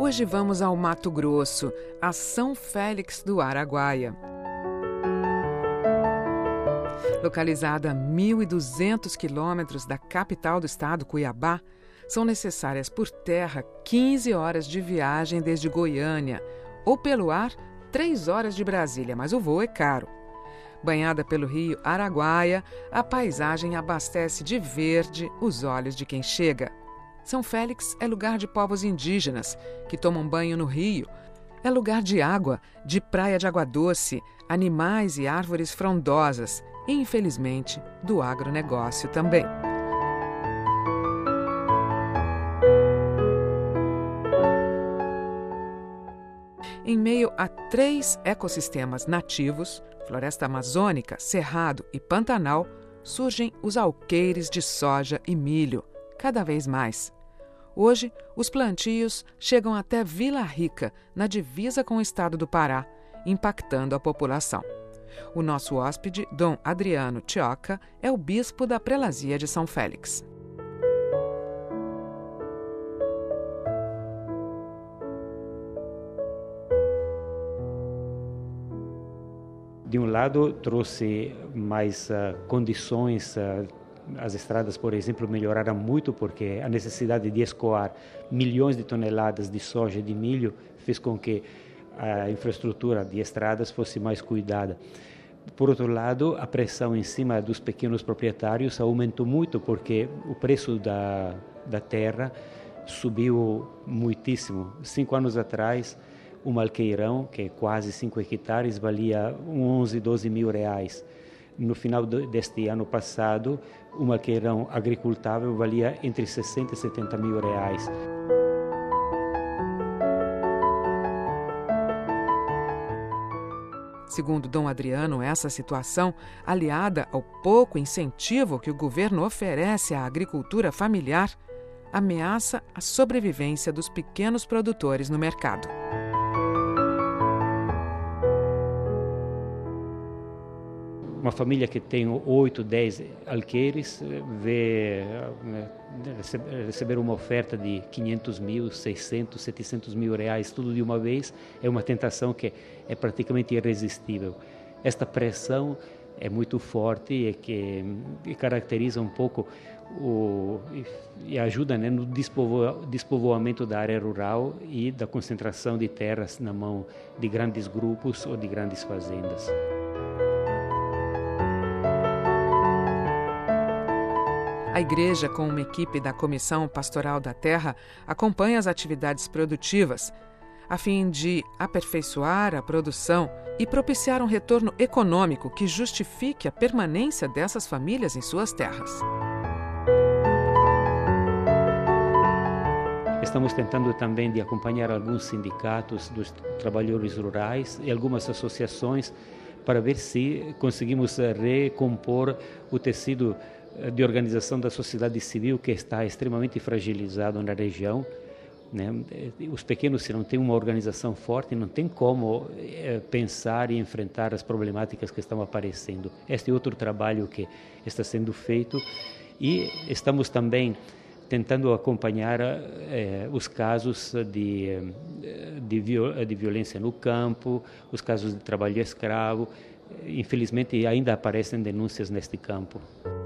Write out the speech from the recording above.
Hoje vamos ao Mato Grosso, a São Félix do Araguaia. Localizada a 1.200 quilômetros da capital do estado, Cuiabá, são necessárias por terra 15 horas de viagem desde Goiânia, ou pelo ar 3 horas de Brasília, mas o voo é caro. Banhada pelo rio Araguaia, a paisagem abastece de verde os olhos de quem chega. São Félix é lugar de povos indígenas que tomam banho no rio. É lugar de água, de praia de água doce, animais e árvores frondosas e, infelizmente, do agronegócio também. Em meio a 3 ecossistemas nativos, floresta amazônica, cerrado e pantanal, surgem os alqueires de soja e milho, cada vez mais. Hoje, os plantios chegam até Vila Rica, na divisa com o estado do Pará, impactando a população. O nosso hóspede, Dom Adriano Tioca, é o bispo da prelazia de São Félix. De um lado, trouxe mais condições. As estradas, por exemplo, melhoraram muito porque a necessidade de escoar milhões de toneladas de soja e de milho fez com que a infraestrutura de estradas fosse mais cuidada. Por outro lado, a pressão em cima dos pequenos proprietários aumentou muito porque o preço da terra subiu muitíssimo. 5 anos atrás, um alqueirão, que é quase 5 hectares, valia 11, 12 mil reais. No final deste ano passado, um alqueirão agricultável valia entre 60 e 70 mil reais. Segundo Dom Adriano, essa situação, aliada ao pouco incentivo que o governo oferece à agricultura familiar, ameaça a sobrevivência dos pequenos produtores no mercado. Uma família que tem 8, 10 alqueires receber uma oferta de 500 mil, 600, 700 mil reais, tudo de uma vez, é uma tentação que é praticamente irresistível. Esta pressão é muito forte e caracteriza um pouco e ajuda, né, no despovoamento da área rural e da concentração de terras na mão de grandes grupos ou de grandes fazendas. A igreja, com uma equipe da Comissão Pastoral da Terra, acompanha as atividades produtivas, a fim de aperfeiçoar a produção e propiciar um retorno econômico que justifique a permanência dessas famílias em suas terras. Estamos tentando também de acompanhar alguns sindicatos dos trabalhadores rurais e algumas associações para ver se conseguimos recompor o tecido de organização da sociedade civil que está extremamente fragilizado na região, né? Os pequenos, se não têm uma organização forte, não tem como pensar e enfrentar as problemáticas que estão aparecendo. Este é outro trabalho que está sendo feito e estamos também tentando acompanhar os casos de violência no campo, os casos de trabalho escravo. Infelizmente, ainda aparecem denúncias neste campo.